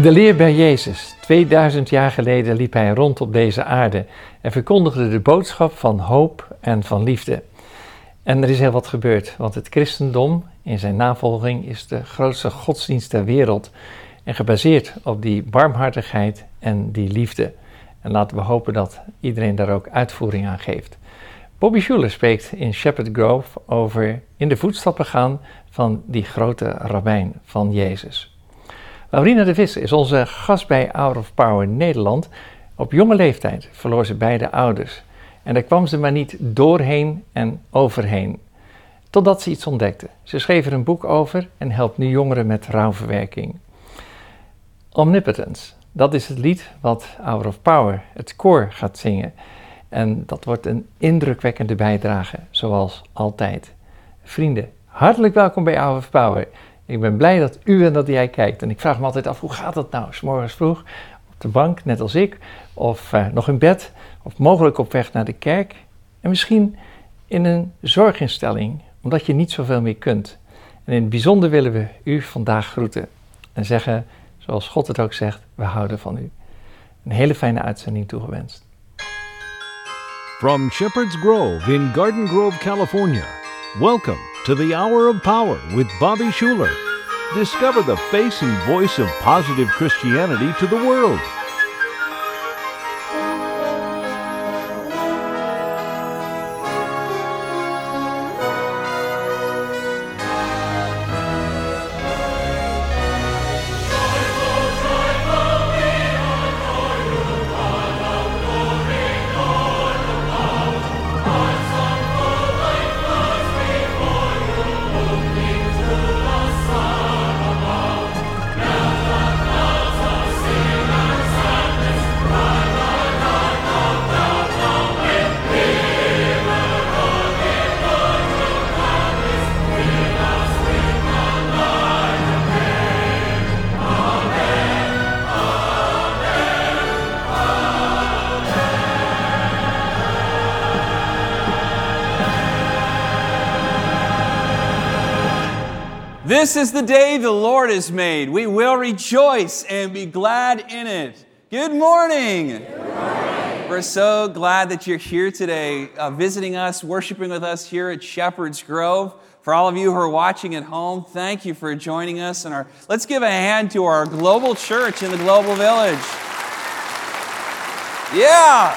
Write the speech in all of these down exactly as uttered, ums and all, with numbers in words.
De leer bij Jezus. tweeduizend jaar geleden liep hij rond op deze aarde en verkondigde de boodschap van hoop en van liefde. En er is heel wat gebeurd, want het christendom in zijn navolging is de grootste godsdienst ter wereld en gebaseerd op die barmhartigheid en die liefde. En laten we hopen dat iedereen daar ook uitvoering aan geeft. Bobby Schuller spreekt in Shepherd Grove over in de voetstappen gaan van die grote rabbijn van Jezus. Laurina de Visser is onze gast bij Hour of Power Nederland. Op jonge leeftijd verloor ze beide ouders. En daar kwam ze maar niet doorheen en overheen. Totdat ze iets ontdekte. Ze schreef er een boek over en helpt nu jongeren met rouwverwerking. Omnipotence, dat is het lied wat Hour of Power, het koor, gaat zingen. En dat wordt een indrukwekkende bijdrage, zoals altijd. Vrienden, hartelijk welkom bij Hour of Power. Ik ben blij dat u en dat jij kijkt. En ik vraag me altijd af, hoe gaat dat nou? 's Morgens vroeg op de bank, net als ik. Of uh, nog in bed. Of mogelijk op weg naar de kerk. En misschien in een zorginstelling, omdat je niet zoveel meer kunt. En in het bijzonder willen we u vandaag groeten. En zeggen, zoals God het ook zegt, we houden van u. Een hele fijne uitzending toegewenst. From Shepherd's Grove in Garden Grove, California, welcome to the Hour of Power with Bobby Schuller. Discover the face and voice of positive Christianity to the world. This is the day the Lord has made. We will rejoice and be glad in it. Good morning. Good morning. We're so glad that you're here today, uh, visiting us, worshiping with us here at Shepherd's Grove. For all of you who are watching at home, thank you for joining us. And our, let's give a hand to our global church in the global village. Yeah.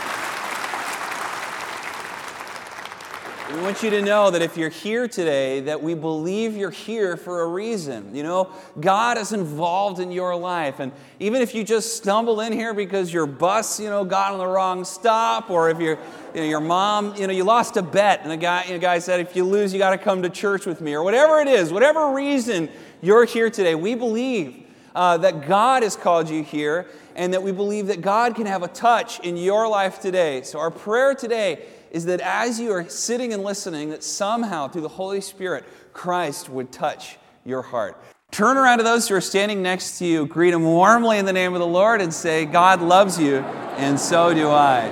We want you to know that if you're here today, that we believe you're here for a reason. You know, God is involved in your life. And even if you just stumble in here because your bus, you know, got on the wrong stop, or if you're, you know, your mom, you know, you lost a bet, and the guy, you know, guy said, if you lose, you got to come to church with me, or whatever it is, whatever reason you're here today, we believe uh, that God has called you here, and that we believe that God can have a touch in your life today. So our prayer today is that as you are sitting and listening, that somehow through the Holy Spirit, Christ would touch your heart. Turn around to those who are standing next to you, greet them warmly in the name of the Lord, and say, God loves you, and so do I.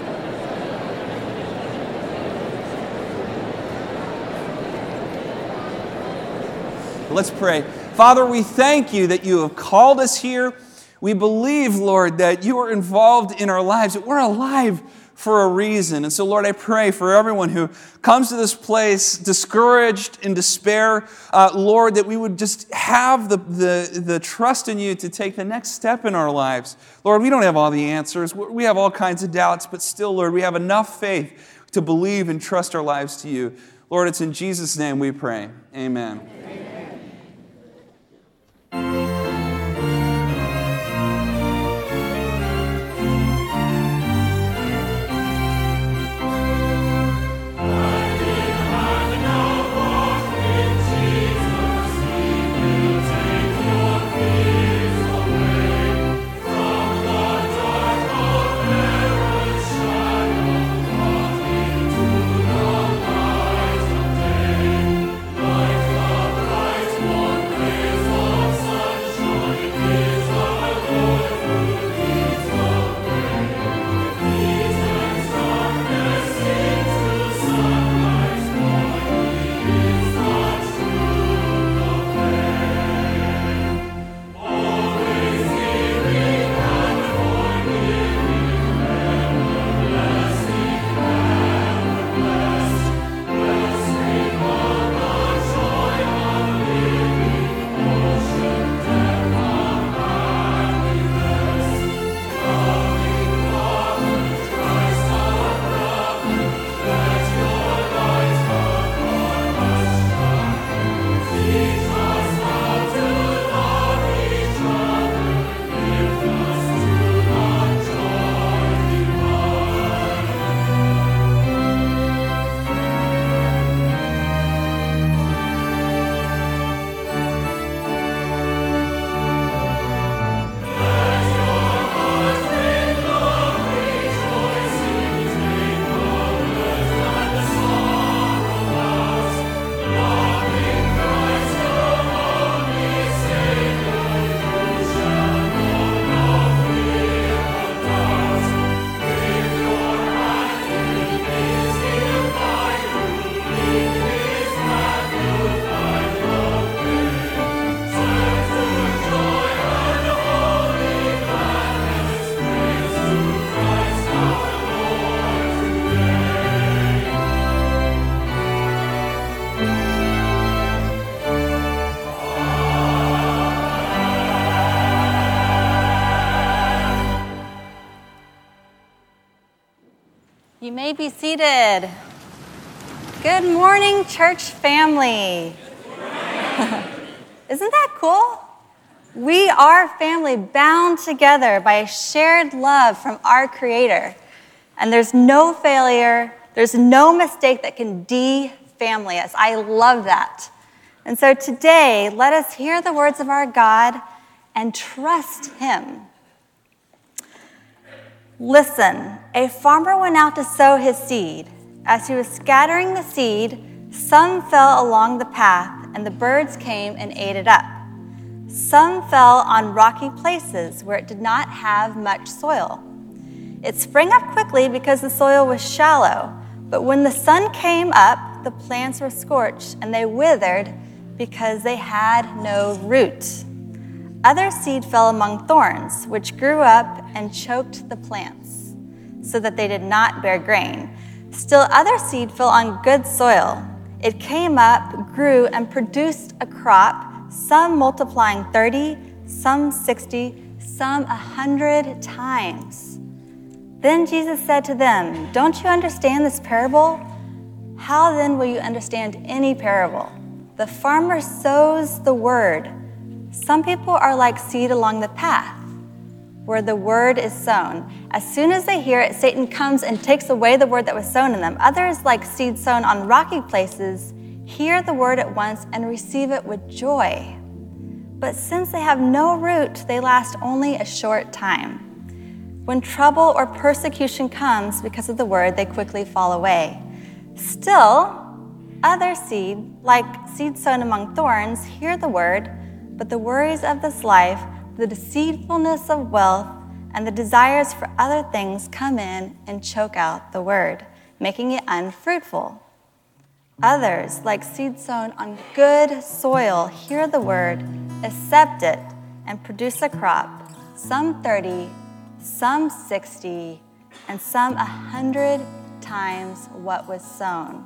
Let's pray. Father, we thank you that you have called us here. We believe, Lord, that you are involved in our lives, that we're alive for a reason. And so, Lord, I pray for everyone who comes to this place discouraged, in despair, uh, Lord, that we would just have the, the, the trust in you to take the next step in our lives. Lord, we don't have all the answers. We have all kinds of doubts, but still, Lord, we have enough faith to believe and trust our lives to you. Lord, it's in Jesus' name we pray. Amen. Amen. Like the You may be seated. Good morning, church family. Isn't that cool? We are family bound together by a shared love from our Creator. And there's no failure, there's no mistake that can de-family us. I love that. And so today, let us hear the words of our God and trust Him. Listen, a farmer went out to sow his seed. As he was scattering the seed, some fell along the path, and the birds came and ate it up. Some fell on rocky places where it did not have much soil. It sprang up quickly because the soil was shallow, but when the sun came up, the plants were scorched, and they withered because they had no root. Other seed fell among thorns, which grew up and choked the plants, so that they did not bear grain. Still other seed fell on good soil. It came up, grew, and produced a crop, some multiplying thirty, some sixty, some a hundred times. Then Jesus said to them, "Don't you understand this parable? How then will you understand any parable? The farmer sows the word. Some people are like seed along the path, where the word is sown. As soon as they hear it, Satan comes and takes away the word that was sown in them. Others, like seed sown on rocky places, hear the word at once and receive it with joy. But since they have no root, they last only a short time. When trouble or persecution comes because of the word, they quickly fall away. Still, other seed, like seed sown among thorns, hear the word, but the worries of this life, the deceitfulness of wealth, and the desires for other things come in and choke out the word, making it unfruitful. Others, like seed sown on good soil, hear the word, accept it, and produce a crop, some thirty, some sixty, and some a hundred times what was sown."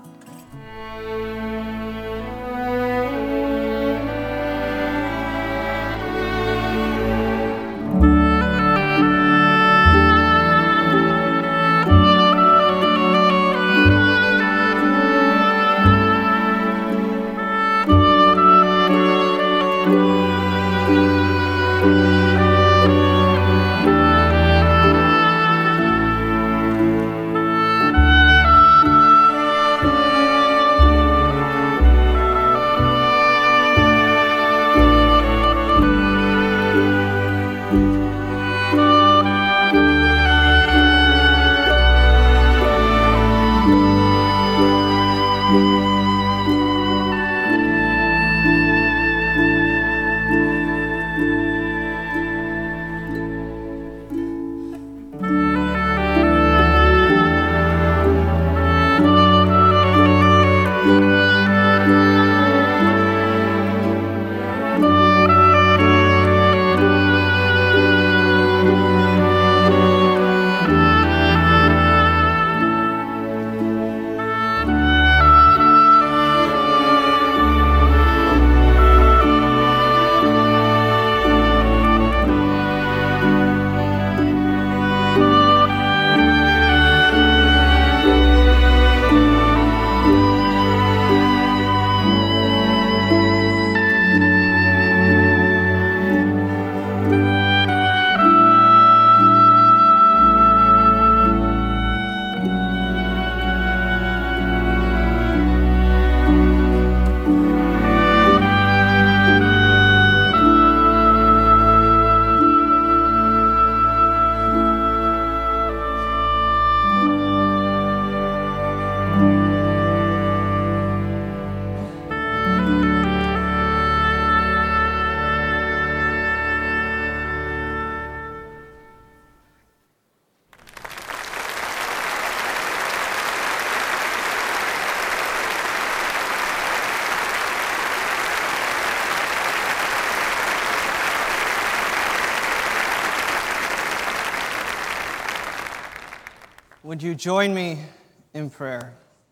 Would you join me in prayer?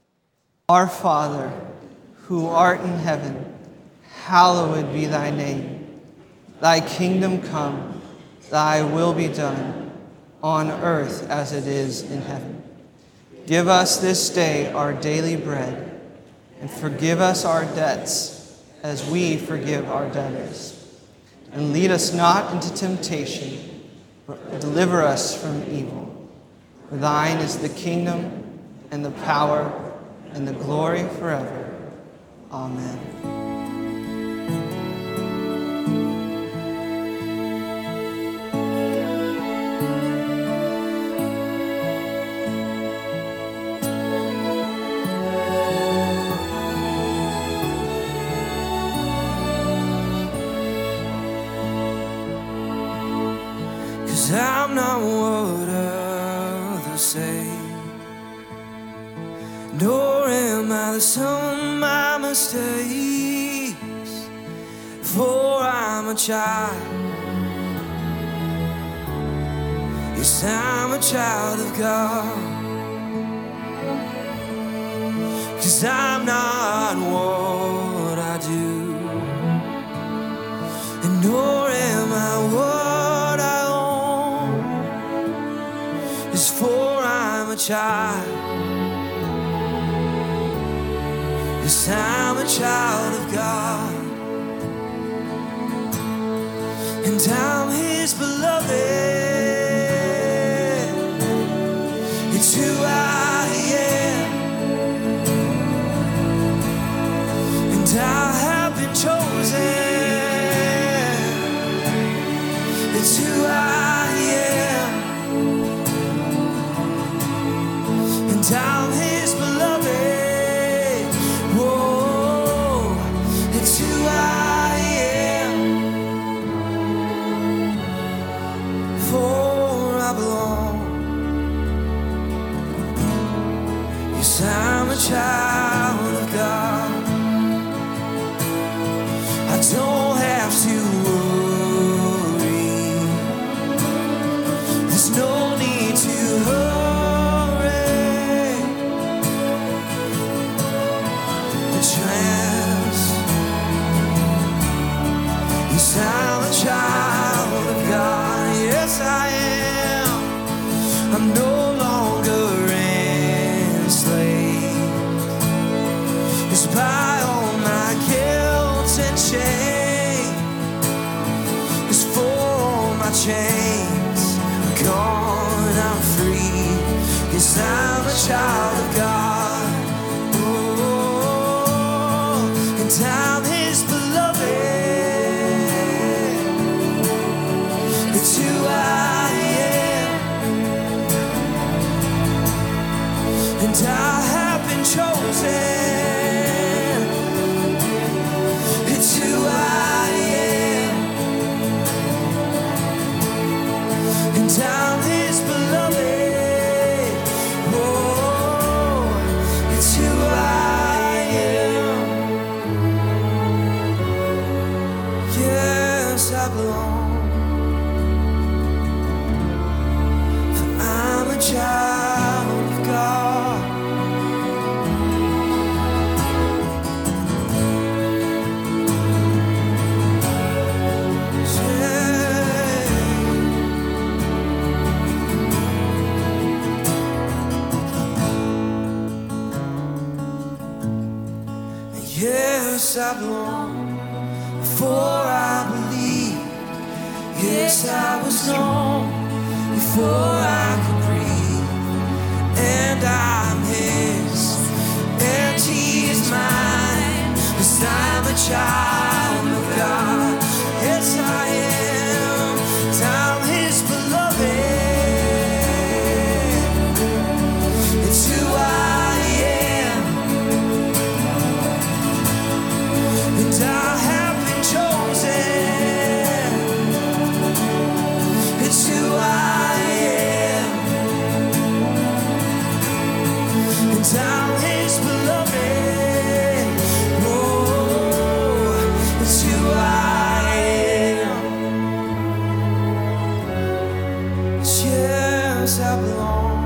Our Father, who art in heaven, hallowed be thy name. Thy kingdom come, thy will be done, on earth as it is in heaven. Give us this day our daily bread, and forgive us our debts as we forgive our debtors. And lead us not into temptation, but deliver us from evil. For thine is the kingdom, and the power, and the glory forever. Amen. 'Cause I'm not what others say, nor am I the sum of my mistakes. For I'm a child, yes, I'm a child of God. 'Cause I'm not what I do, and nor am I what I own. It's for I'm a child, yes, I'm a child of God. And I'm His beloved. It's who I am, and I have been chosen. It's who I am, and I'm His beloved. Whoa, it's who I am. For I belong. Yes, I'm a child of God. I don't have to worry. There's no need to hurry. The trance. Yes, I'm a child of God. Yes, I am. I'm no longer enslaved. It's by all my guilt and shame. It's for all my chains gone, I'm free. Yes, I'm a child of God. Oh, and I'm His beloved. It's who I am, and I have been chosen. It's who I am, and I'm His beloved. Oh, it's who I am. Yes, I belong. For I'm a child of God. Yes, I belong, for I believe. Yes, I was known before I could breathe. And I'm His, and He is mine. Yes, I'm a child of God. Yes, I am. I'm His beloved. It's who I am, and I have been chosen. It's who I am, and I'm His beloved. Oh, it's who I am. Yes, I belong.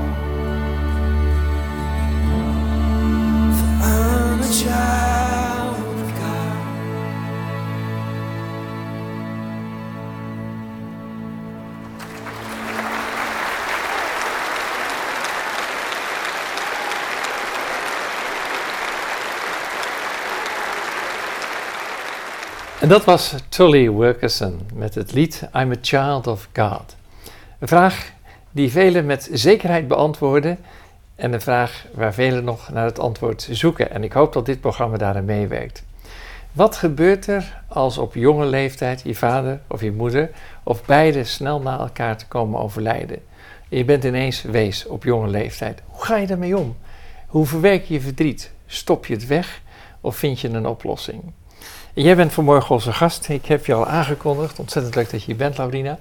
For I'm a child of God. En dat was Tolly Wilkerson met het lied I'm a Child of God. Een vraag die velen met zekerheid beantwoorden en een vraag waar velen nog naar het antwoord zoeken. En ik hoop dat dit programma daarin meewerkt. Wat gebeurt er als op jonge leeftijd je vader of je moeder of beide snel na elkaar te komen overlijden? Je bent ineens wees op jonge leeftijd. Hoe ga je daarmee om? Hoe verwerk je je verdriet? Stop je het weg of vind je een oplossing? En jij bent vanmorgen onze gast. Ik heb je al aangekondigd. Ontzettend leuk dat je hier bent, Laurina.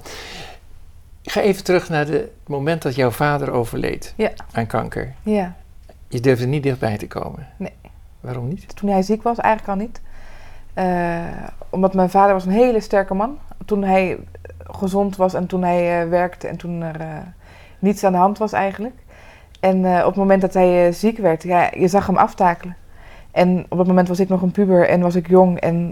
Ik ga even terug naar de, het moment dat jouw vader overleed Ja. aan kanker. Ja, Je durfde niet dichtbij te komen. Nee. Waarom niet? toen hij ziek was eigenlijk al niet. Uh, omdat mijn vader was een hele sterke man. Toen hij gezond was en toen hij uh, werkte en toen er uh, niets aan de hand was eigenlijk. En uh, op het moment dat hij uh, ziek werd, ja, je zag hem aftakelen. En op dat moment was ik nog een puber en was ik jong en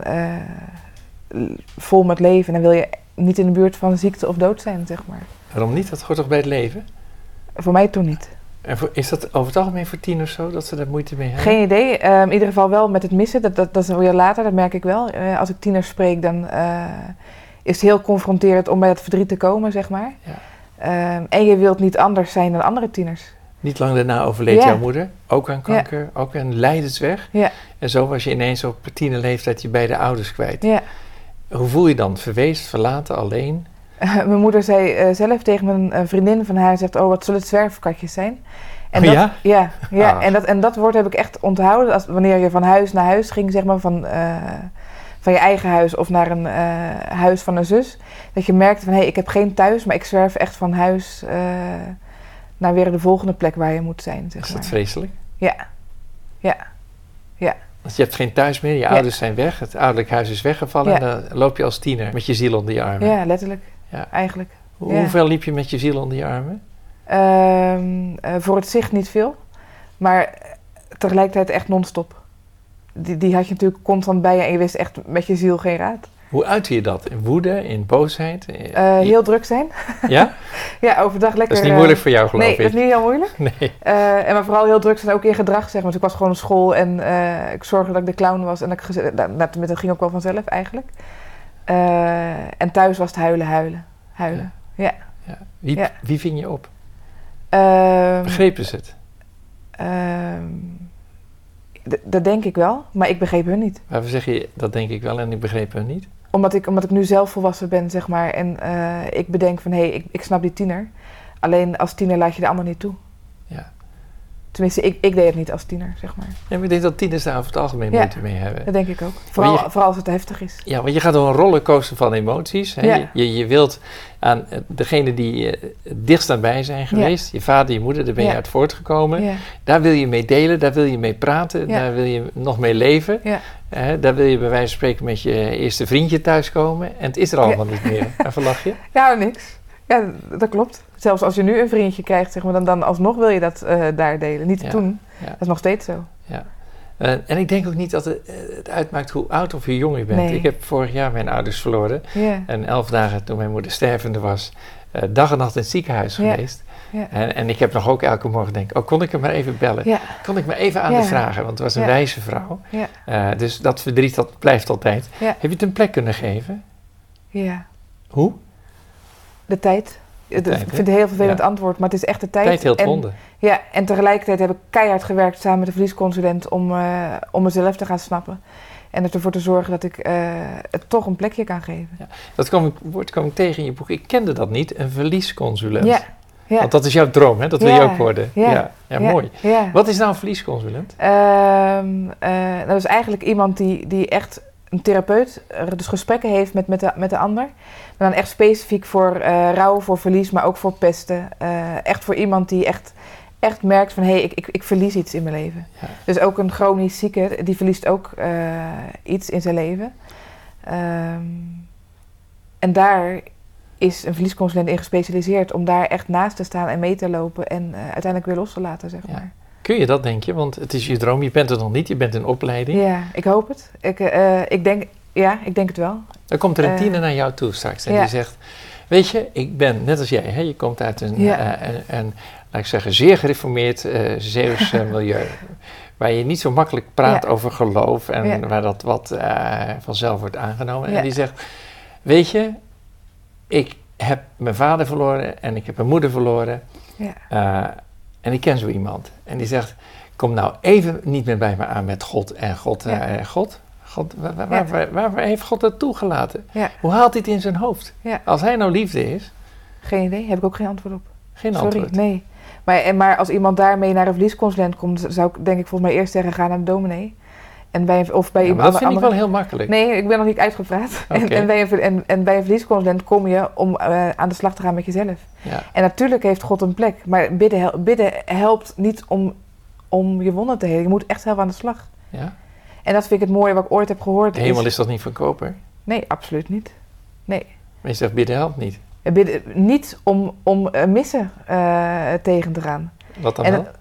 uh, vol met leven. En dan wil je niet in de buurt van ziekte of dood zijn, zeg maar. Waarom niet? Dat hoort toch bij het leven? Voor mij toen niet. En voor, is dat over het algemeen voor tieners zo, dat ze daar moeite mee hebben? Geen idee. Uh, in ieder geval wel met het missen. Dat, dat, dat is weer later, dat merk ik wel. Uh, als ik tieners spreek, dan uh, is het heel confronterend om bij dat verdriet te komen, zeg maar. Ja. Uh, en je wilt niet anders zijn dan andere tieners. Niet lang daarna overleed Ja. jouw moeder, ook aan kanker, ja. ook een lijdensweg. Ja. En zo was je ineens op tienerleeftijd je beide ouders kwijt. Ja. Hoe voel je dan? Verweest, verlaten, alleen? Uh, mijn moeder zei uh, zelf tegen een uh, vriendin van haar, zegt, oh wat zullen het zwerfkatjes zijn. En Oh, dat, ja? Ja, ja. Ah. En, dat, en dat woord heb ik echt onthouden. Als, wanneer je van huis naar huis ging, zeg maar, van, uh, van je eigen huis of naar een uh, huis van een zus. Dat je merkte van, hé, hey, ik heb geen thuis, maar ik zwerf echt van huis uh, naar weer de volgende plek waar je moet zijn, zeg Is maar. dat vreselijk? Ja, ja, ja. Want je hebt geen thuis meer, je Ja. ouders zijn weg, het ouderlijk huis is weggevallen Ja. en dan loop je als tiener met je ziel onder je armen. Ja, letterlijk. Ja. Eigenlijk. Hoe, Ja. Hoeveel liep je met je ziel onder je armen? Um, uh, voor het zicht niet veel, maar tegelijkertijd echt non-stop. Die, die had je natuurlijk constant bij je en je wist echt met je ziel geen raad. Hoe uitte je dat? In woede, in boosheid? Uh, heel druk zijn. Ja? Ja, overdag lekker... Dat is niet moeilijk voor jou, geloof nee, ik. Nee, dat is niet heel moeilijk. Nee. Uh, en maar vooral heel druk zijn ook in gedrag, zeg maar. Dus ik was gewoon op school en uh, ik zorgde dat ik de clown was. En dat, ik geze- dat, dat, dat ging ook wel vanzelf eigenlijk. Uh, en thuis was het huilen, huilen, huilen. Ja. ja. Ja. Wie, Ja. wie ving je op? Uh, Begrepen ze het? Uh, d- dat denk ik wel, maar ik begreep hun niet. Waarvoor zeg je, dat denk ik wel en ik begreep hun niet? Omdat ik, omdat ik nu zelf volwassen ben, zeg maar. En uh, ik bedenk van, hé, hey, ik, ik snap die tiener. Alleen als tiener laat je de ander niet toe. Ja. Tenminste, ik, ik deed het niet als tiener, zeg maar. Ja, maar ik denk dat tieners daar over het algemeen Ja. moeite mee hebben. Dat denk ik ook. Vooral, je- vooral als het heftig is. Ja, want je gaat door een rollercoaster van emoties. Hè? Ja. Je, je wilt aan eh, degene die eh, het dichtst aan bij zijn geweest, je vader, je moeder, daar ben je Ja. uit voortgekomen. Ja. Daar wil je mee delen, daar wil je mee praten, Ja. daar wil je nog mee leven. Ja. Hè? Daar wil je bij wijze van spreken met je eerste vriendje thuiskomen. En het is er allemaal niet meer. Even lach je? Ja, niks. Ja, dat klopt. Zelfs als je nu een vriendje krijgt, zeg maar, dan, dan alsnog wil je dat uh, daar delen. Niet Ja. toen. Ja. Dat is nog steeds zo. Ja. Uh, en ik denk ook niet dat het, uh, het uitmaakt hoe oud of hoe jong je bent. Nee. Ik heb vorig jaar mijn ouders verloren. Ja. En elf dagen toen mijn moeder stervende was, uh, dag en nacht in het ziekenhuis Ja. geweest. Ja. En, en ik heb nog ook elke morgen denk, oh, kon ik hem maar even bellen? Ja. Kon ik maar even aan Ja. de vragen? Want het was een Ja. wijze vrouw. Ja. Uh, dus dat verdriet, dat blijft altijd. Ja. Heb je het een plek kunnen geven? Ja. Hoe? De tijd. De, tijd, ik hè? vind het een heel vervelend Ja. antwoord, maar het is echt de tijd. Tijd heel En- ronde. Ja, en tegelijkertijd heb ik keihard gewerkt samen met de verliesconsulent om, uh, om mezelf te gaan snappen. En ervoor te zorgen dat ik uh, het toch een plekje kan geven. Ja. Dat kwam ik, woord kwam ik tegen in je boek. Ik kende dat niet, een verliesconsulent. Ja, ja. Want dat is jouw droom, hè? Dat wil Ja. je ook worden. Ja. Ja, ja, Ja. mooi. Ja. Wat is nou een verliesconsulent? Ehm, uh, dat is eigenlijk iemand die, die echt een therapeut, uh, dus gesprekken heeft met, met, de, met de ander. Maar dan echt specifiek voor uh, rouw, voor verlies, maar ook voor pesten. Uh, echt voor iemand die echt, echt merkt van, hé, hey, ik, ik, ik verlies iets in mijn leven. Ja. Dus ook een chronisch zieke, die verliest ook uh, iets in zijn leven. Um, en daar is een verliesconsulent in gespecialiseerd om daar echt naast te staan en mee te lopen en uh, uiteindelijk weer los te laten, zeg Ja. maar. Kun je dat, denk je? Want het is je droom, je bent er nog niet, je bent in opleiding. Ja, ik hoop het. Ik, uh, ik denk, ja, ik denk het wel. Dan komt er een Uh, tiener naar jou toe straks en ja. die zegt, Weet je, ik ben net als jij, hè? Je komt uit een, Ja. uh, een, een, laat ik zeggen, zeer gereformeerd uh, Zeeuws uh, milieu. Waar je niet zo makkelijk praat Ja. over geloof en Ja. waar dat wat uh, vanzelf wordt aangenomen. Ja. En die zegt, weet je, ik heb mijn vader verloren en ik heb mijn moeder verloren. Ja. Uh, en ik ken zo iemand. En die zegt, kom nou even niet meer bij me aan met God en God uh, Ja. en God. God waar, waar, Ja. waar, waar, waar heeft God dat toegelaten? Ja. Hoe haalt hij het in zijn hoofd? Ja. Als hij nou liefde is, Geen idee, heb ik ook geen antwoord op. geen Sorry, antwoord. nee. Maar, en, maar als iemand daarmee naar een verliesconsulent komt, zou ik denk ik volgens mij eerst zeggen, ga naar de dominee. En bij een, of bij Ja, maar iemand dat vind ik andere- wel heel makkelijk. Nee, ik ben nog niet uitgepraat. Oké. En, en, bij een, ver- en, en bij een verliesconsulent kom je om uh, aan de slag te gaan met jezelf. Ja. En natuurlijk heeft God een plek, maar bidden, hel- bidden helpt niet om, om je wonden te helen. Je moet echt zelf aan de slag. Ja? En dat vind ik het mooie wat ik ooit heb gehoord. De hemel is toch niet van koper? Nee, absoluut niet. Nee. Maar je zegt, bidden helpt niet. Bidden, niet om, om uh, missen uh, tegen te gaan. Wat dan En wel? het-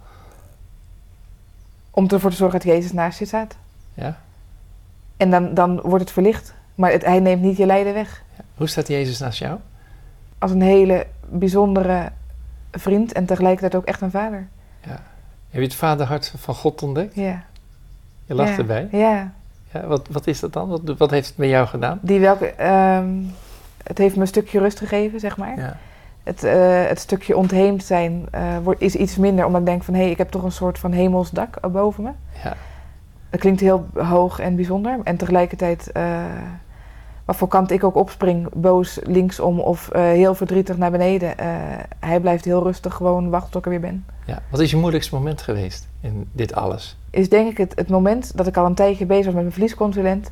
Om ervoor te zorgen dat Jezus naast je staat. Ja? En dan, dan wordt het verlicht. Maar het, hij neemt niet je lijden weg. Hoe staat Jezus naast jou? Als een hele bijzondere vriend en tegelijkertijd ook echt een vader. Heb je het vaderhart van God ontdekt? Ja. Je lacht ja. erbij. Ja. Ja, wat, wat is dat dan? Wat, wat heeft het met jou gedaan? Die welke, ehm, het heeft me een stukje rust gegeven, zeg maar. Ja. Het, uh, het stukje ontheemd zijn uh, wordt, is iets minder, omdat ik denk van... hé, hey, ik heb toch een soort van hemels dak boven me. Ja. Dat klinkt heel hoog en bijzonder. En tegelijkertijd, uh, waarvoor kant ik ook opspring, boos linksom of uh, heel verdrietig naar beneden. Uh, hij blijft heel rustig gewoon wachten tot ik er weer ben. Ja. Wat is je moeilijkste moment geweest in dit alles? Is denk ik het, het moment dat ik al een tijdje bezig was met mijn verliesconsulent.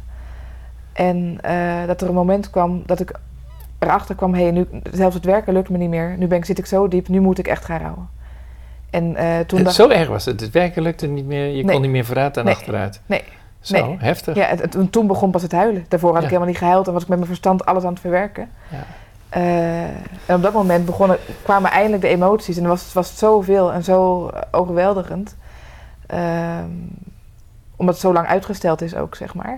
En uh, dat er een moment kwam dat ik erachter kwam, hé, hey, nu zelfs het werken lukt me niet meer. Nu ben ik, zit ik zo diep, nu moet ik echt gaan rouwen. En uh, toen het, dacht zo erg was het. Het werken lukte niet meer. Je Nee. kon niet meer vooruit en Nee. achteruit. Nee. Zo, Nee. heftig. Ja, het, het, toen begon pas het huilen. Daarvoor had Ja. ik helemaal niet gehuild en was ik met mijn verstand alles aan het verwerken. Ja. Uh, en op dat moment begonnen, kwamen eindelijk de emoties. En het was, het was zoveel en zo overweldigend. Uh, omdat het zo lang uitgesteld is ook, zeg maar.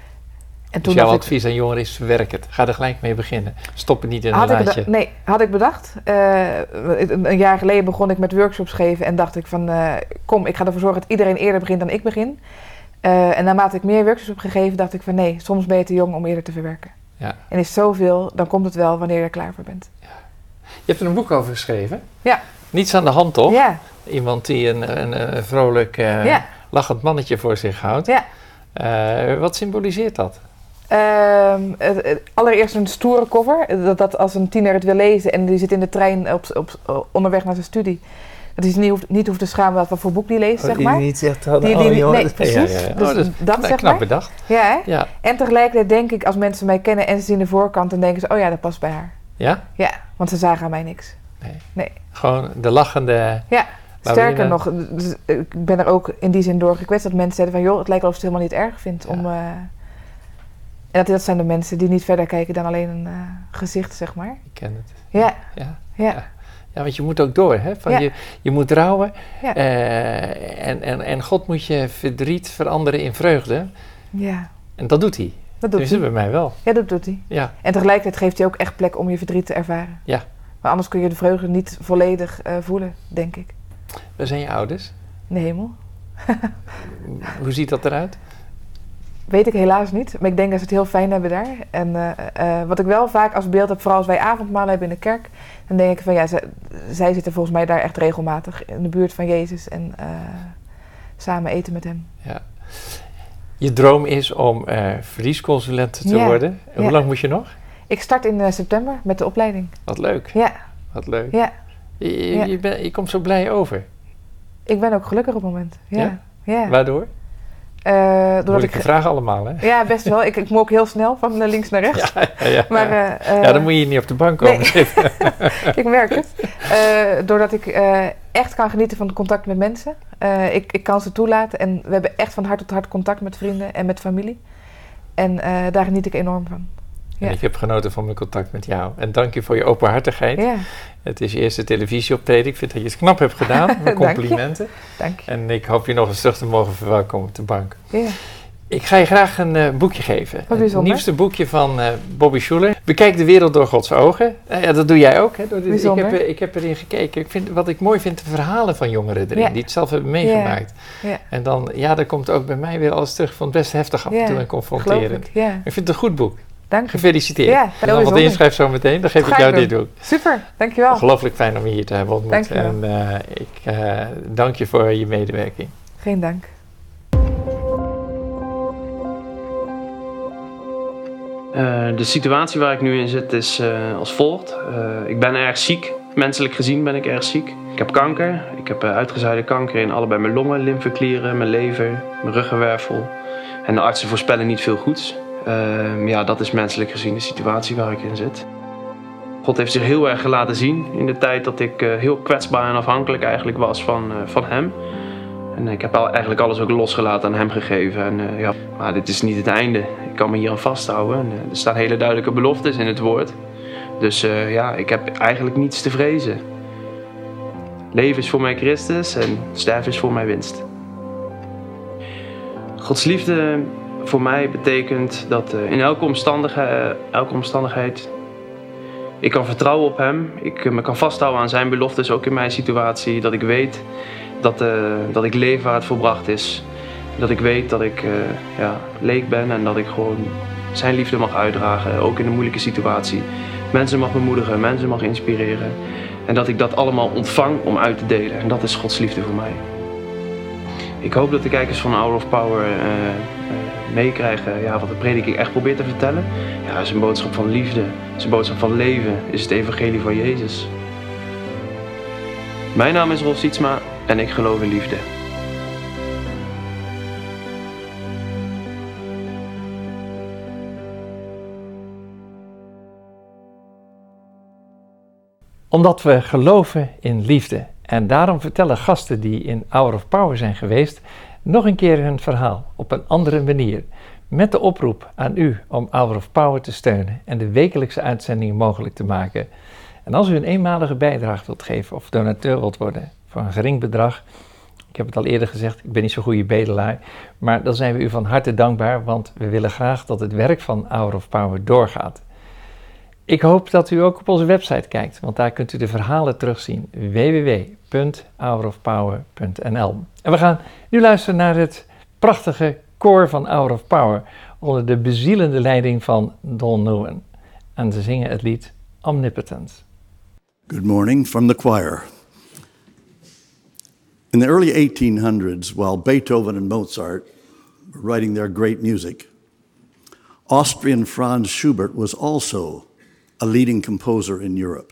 En Dus jouw dacht ik- advies aan jongeren is verwerk het. Ga er gelijk mee beginnen. Stop het niet in een Had ik laadje. beda- nee, had ik bedacht. Uh, een, een jaar geleden begon ik met workshops geven en dacht ik van... Uh, kom, ik ga ervoor zorgen dat iedereen eerder begint dan ik begin. Uh, en naarmate ik meer workshops heb gegeven, dacht ik van... nee, soms ben je te jong om eerder te verwerken. Ja. En is zoveel, dan komt het wel wanneer je er klaar voor bent. Je hebt er een boek over geschreven. Ja. Niets aan de hand, toch? Ja, Iemand die een, een, een vrolijk, uh, Ja. lachend mannetje voor zich houdt. ja. Uh, wat symboliseert dat? Um, het, het, allereerst een stoere cover. Dat, dat als een tiener het wil lezen en die zit in de trein op, op, onderweg naar zijn studie... dat hij zich niet hoeft, niet hoeft te schamen wat voor boek die leest, zeg maar. Die niet zegt, oh, Die- oh, die- joh, nee, dat- precies. Ja, ja, ja. Dus Oh, dat, dat, knap, zeg knap maar. bedacht. Ja, hè? Ja. En tegelijkertijd denk ik, als mensen mij kennen en ze zien de voorkant... dan denken ze, oh ja, dat past bij haar. Ja? Ja, want ze zagen aan mij niks. Nee. Nee. Gewoon de lachende... Ja, Laurine. sterker nog, dus ik ben er ook in die zin door gekwetst... dat mensen zeiden van, joh, het lijkt wel of ze het helemaal niet erg vindt Ja. om... Uh, en dat, dat zijn de mensen die niet verder kijken dan alleen een uh, gezicht, zeg maar. Ik ken het. Ja, Ja. ja, Ja, want je moet ook door, hè? Van Ja. je, je moet rouwen Ja. uh, en, en, en God moet je verdriet veranderen in vreugde. ja. En dat doet hij. Dat doet Dus hij. bij mij wel. Ja, dat doet hij. Ja, En tegelijkertijd geeft hij ook echt plek om je verdriet te ervaren. Ja. Maar anders kun je de vreugde niet volledig uh, voelen, denk ik. waar zijn je ouders? In de hemel. Hoe ziet dat eruit? Weet ik helaas niet, maar ik denk dat ze het heel fijn hebben daar. En uh, uh, wat ik wel vaak als beeld heb, vooral als wij avondmalen hebben in de kerk... dan denk ik van ja, zij, zij zitten volgens mij daar echt regelmatig in de buurt van Jezus... en uh, samen eten met hem. Ja. Je droom is om uh, verliesconsulent te Ja. worden. Hoe Ja. lang moet je nog? Ik start in uh, september met de opleiding. Wat leuk. Ja, Wat leuk. ja. Je, je, Ja. je, ben, je komt zo blij over. Ik ben ook gelukkig op het moment. Ja, Ja? ja. Waardoor? Uh, doordat Moeilijke ik, vragen allemaal, hè? ja, best wel. Ik, ik moet ook heel snel van links naar rechts. Ja, ja, ja. Maar, uh, uh, ja, dan moet je niet op de bank komen nee. zitten. Ik merk het. Uh, doordat ik uh, echt kan genieten van het contact met mensen. Uh, ik, ik kan ze toelaten. En we hebben echt van hart tot hart contact met vrienden en met familie. En uh, daar geniet ik enorm van. Ja. En ik heb genoten van mijn contact met jou. En dank je voor je openhartigheid. Ja, Het is je eerste televisieoptreden. Ik vind dat je het knap hebt gedaan. Mijn Dank je. complimenten. dank je. En ik hoop je nog eens terug te mogen verwelkomen op de bank. Ja. Ik ga je graag een uh, boekje geven. Wat het nieuwste boekje van uh, Bobby Schuller. Bekijk de wereld door Gods ogen. Uh, ja, dat doe jij ook. Hè? Door dit, ik, heb, uh, ik heb erin gekeken. Ik vind, wat ik mooi vind, de verhalen van jongeren erin. Ja. Die het zelf hebben meegemaakt. Ja. Ja. En dan, ja, dan komt ook bij mij weer alles terug van best heftig af en toe en confronterend. Ik, ja. ik vind het een goed boek. Dank je. Gefeliciteerd. Ja, en dan wat inschrijf zo meteen, dan geef ik jou dit boek. Super, dankjewel. Ongelooflijk fijn om je hier te hebben ontmoet. Dankjewel. En uh, ik uh, dank je voor je medewerking. Geen dank. Uh, de situatie waar ik nu in zit is uh, als volgt. Uh, ik ben erg ziek. Menselijk gezien ben ik erg ziek. Ik heb kanker. Ik heb uh, uitgezaaide kanker in allebei mijn longen, lymfeklieren, mijn lever, mijn ruggenwervel. En de artsen voorspellen niet veel goeds. Uh, ja, dat is menselijk gezien de situatie waar ik in zit. God heeft zich heel erg laten zien in de tijd dat ik uh, heel kwetsbaar en afhankelijk eigenlijk was van, uh, van hem. En ik heb eigenlijk alles ook losgelaten aan hem gegeven. En, uh, ja, maar dit is niet het einde. Ik kan me hier aan vasthouden. En, uh, er staan hele duidelijke beloftes in het woord. Dus uh, ja, ik heb eigenlijk niets te vrezen. Leven is voor mij Christus en sterven is voor mij winst. Gods liefde voor mij betekent dat uh, in elke omstandigheid, uh, elke omstandigheid ik kan vertrouwen op hem. Ik uh, me kan vasthouden aan zijn beloftes, ook in mijn situatie. Dat ik weet dat, uh, dat ik leef waar het volbracht is. Dat ik weet dat ik uh, ja, leek ben en dat ik gewoon zijn liefde mag uitdragen. Ook in een moeilijke situatie. Mensen mag bemoedigen, mensen mag inspireren. En dat ik dat allemaal ontvang om uit te delen. En dat is Gods liefde voor mij. Ik hoop dat de kijkers van Hour of Power uh, uh, meekrijgen ja, wat de prediking echt probeert te vertellen. Ja, het is een boodschap van liefde, het is een boodschap van leven, het is het evangelie van Jezus. Mijn naam is Rolf Sietsma en ik geloof in liefde. Omdat we geloven in liefde. En daarom vertellen gasten die in Hour of Power zijn geweest nog een keer hun verhaal op een andere manier. Met de oproep aan u om Hour of Power te steunen en de wekelijkse uitzendingen mogelijk te maken. En als u een eenmalige bijdrage wilt geven of donateur wilt worden voor een gering bedrag. Ik heb het al eerder gezegd, ik ben niet zo'n goede bedelaar. Maar dan zijn we u van harte dankbaar, want we willen graag dat het werk van Hour of Power doorgaat. Ik hoop dat u ook op onze website kijkt, want daar kunt u de verhalen terugzien. w w w punt hour of power punt n l. En we gaan nu luisteren naar het prachtige koor van Hour of Power onder de bezielende leiding van Don Nguyen. En ze zingen het lied Omnipotent. Good morning from the choir. In the early eighteen hundreds, while Beethoven and Mozart were writing their great music, Austrian Franz Schubert was also a leading composer in Europe.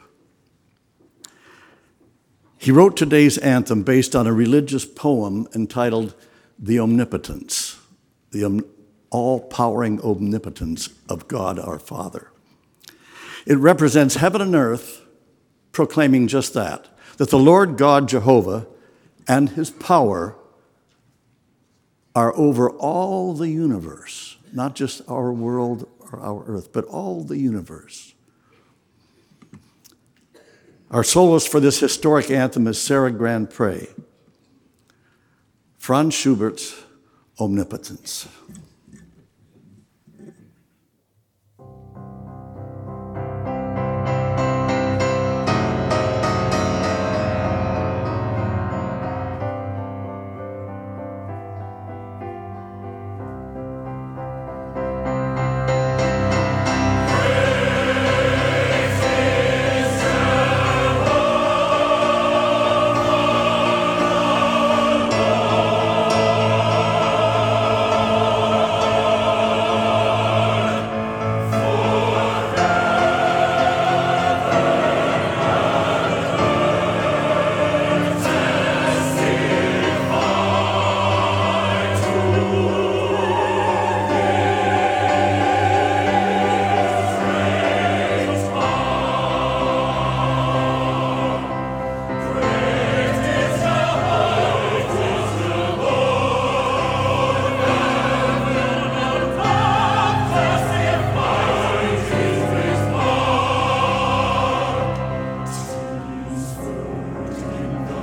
He wrote today's anthem based on a religious poem entitled The Omnipotence, the om- all-powering omnipotence of God our Father. It represents heaven and earth proclaiming just that, that the Lord God Jehovah and his power are over all the universe, not just our world or our earth, but all the universe. Our soloist for this historic anthem is Sarah Grand Pré. Franz Schubert's Omnipotence.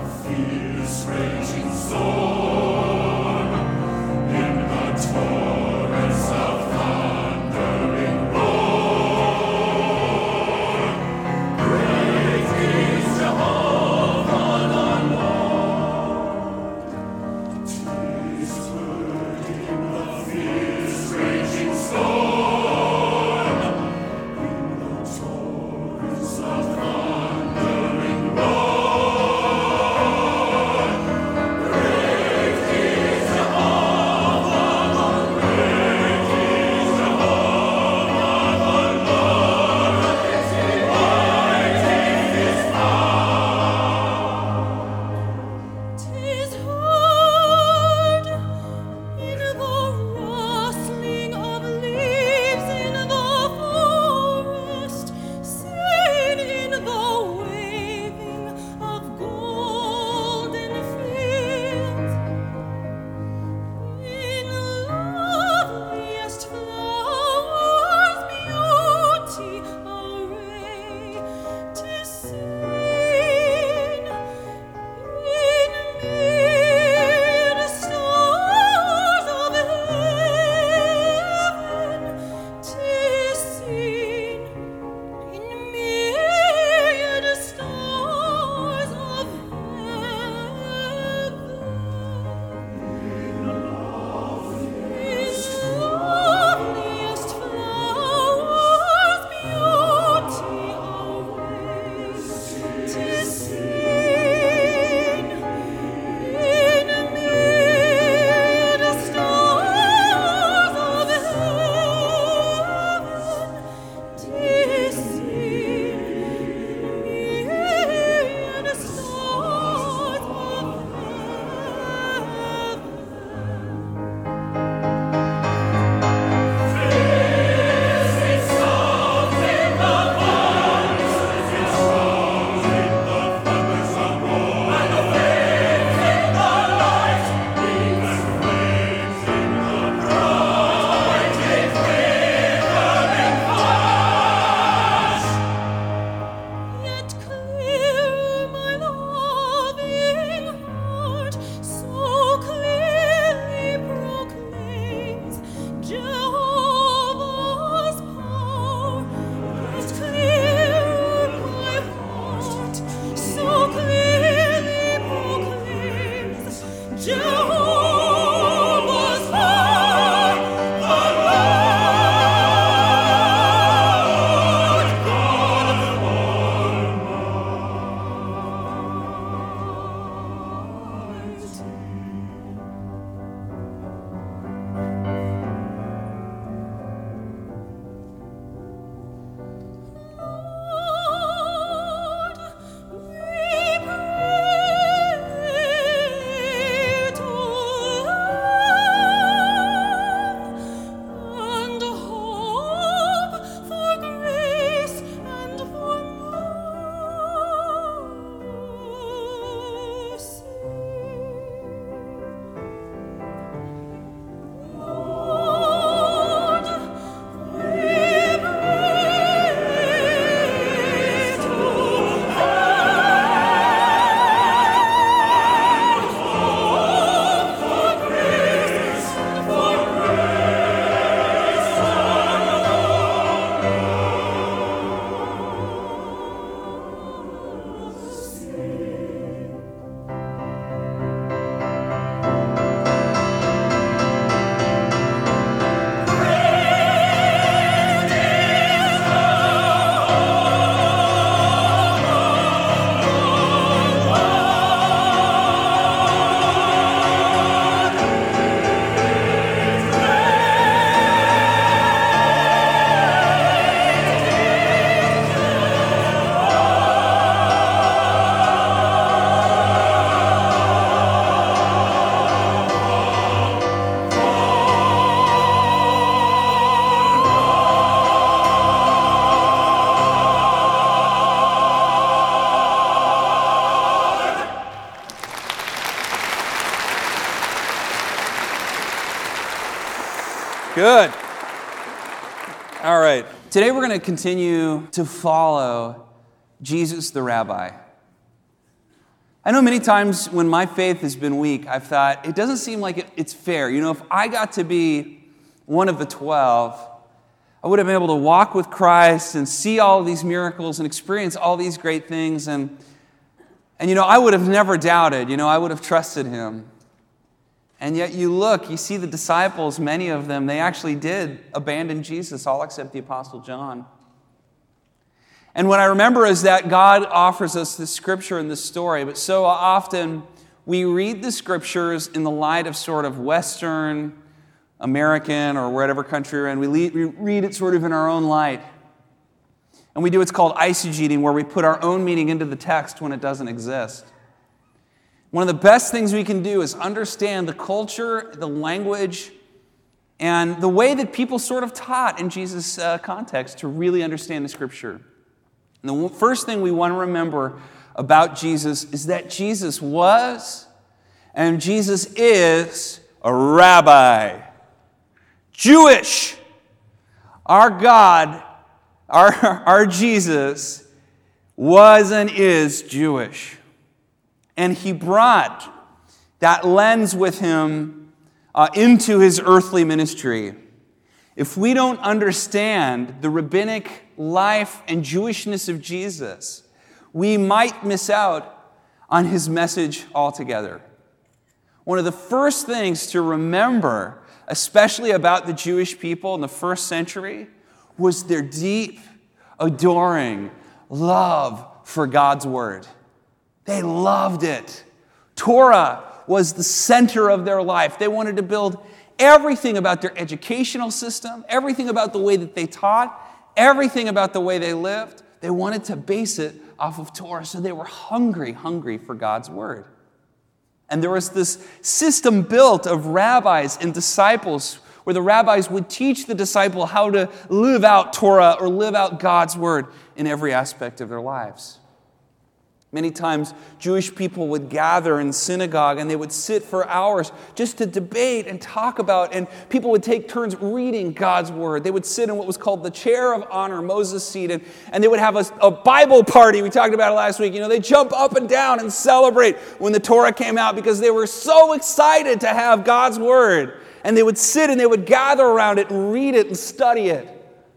Raging storm in the torrent. Good. All right. Today we're going to continue to follow Jesus the Rabbi. I know many times when my faith has been weak, I've thought, it doesn't seem like it, it's fair. You know, if I got to be one of the twelve, I would have been able to walk with Christ and see all of these miracles and experience all these great things. And, and you know, I would have never doubted. You know, I would have trusted him. And yet you look, you see the disciples, many of them, they actually did abandon Jesus, all except the Apostle John. And what I remember is that God offers us this scripture and this story, but so often we read the scriptures in the light of sort of Western, American, or whatever country we're in. We read it sort of in our own light. And we do what's called eisegeting, where we put our own meaning into the text when it doesn't exist. One of the best things we can do is understand the culture, the language, and the way that people sort of taught in Jesus' uh, context to really understand the Scripture. And the first thing we want to remember about Jesus is that Jesus was and Jesus is a rabbi. Jewish. Our God, our, our Jesus was and is Jewish. And he brought that lens with him uh, into his earthly ministry. If we don't understand the rabbinic life and Jewishness of Jesus, we might miss out on his message altogether. One of the first things to remember, especially about the Jewish people in the first century, was their deep, adoring love for God's word. They loved it. Torah was the center of their life. They wanted to build everything about their educational system, everything about the way that they taught, everything about the way they lived. They wanted to base it off of Torah, so they were hungry, hungry for God's word. And there was this system built of rabbis and disciples where the rabbis would teach the disciple how to live out Torah or live out God's word in every aspect of their lives. Many times, Jewish people would gather in synagogue and they would sit for hours just to debate and talk about, and people would take turns reading God's word. They would sit in what was called the chair of honor, Moses' seat, and, and they would have a, a Bible party. We talked about it last week. You know, they jump up and down and celebrate when the Torah came out because they were so excited to have God's word. And they would sit and they would gather around it and read it and study it.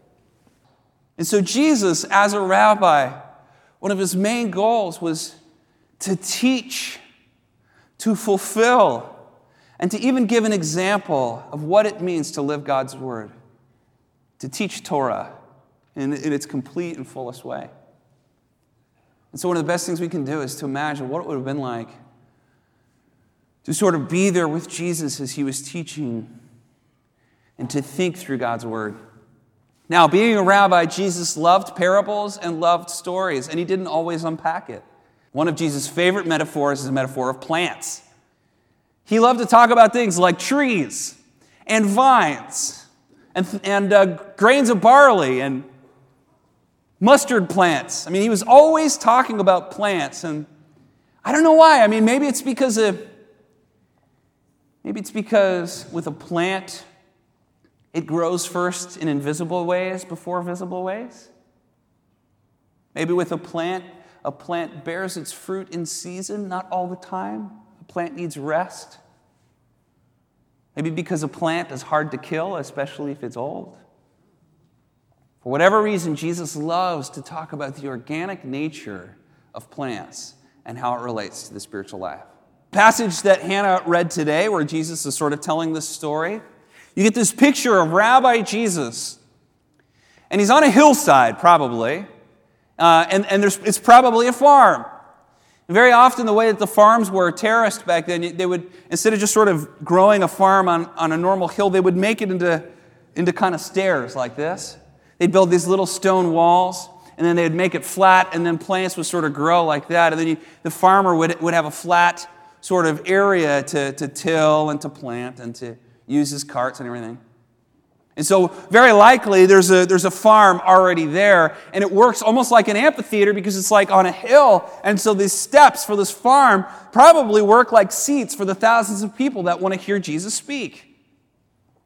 And so Jesus, as a rabbi, one of his main goals was to teach, to fulfill, and to even give an example of what it means to live God's word, to teach Torah in, in its complete and fullest way. And so one of the best things we can do is to imagine what it would have been like to sort of be there with Jesus as he was teaching and to think through God's word. Now, being a rabbi, Jesus loved parables and loved stories, and he didn't always unpack it. One of Jesus' favorite metaphors is a metaphor of plants. He loved to talk about things like trees and vines and, and uh, grains of barley and mustard plants. I mean, he was always talking about plants, and I don't know why. I mean, maybe it's because of, maybe it's because with a plant, it grows first in invisible ways before visible ways. Maybe with a plant, a plant bears its fruit in season, not all the time. A plant needs rest. Maybe because a plant is hard to kill, especially if it's old. For whatever reason, Jesus loves to talk about the organic nature of plants and how it relates to the spiritual life. The passage that Hannah read today, where Jesus is sort of telling this story, you get this picture of Rabbi Jesus, and he's on a hillside, probably, uh, and, and there's, it's probably a farm. And very often, the way that the farms were terraced back then, they would, instead of just sort of growing a farm on, on a normal hill, they would make it into, into kind of stairs like this. They'd build these little stone walls, and then they'd make it flat, and then plants would sort of grow like that, and then you, the farmer would, would have a flat sort of area to, to till and to plant and to use his carts and everything. And so very likely there's a, there's a farm already there, and it works almost like an amphitheater because it's like on a hill, and so these steps for this farm probably work like seats for the thousands of people that want to hear Jesus speak.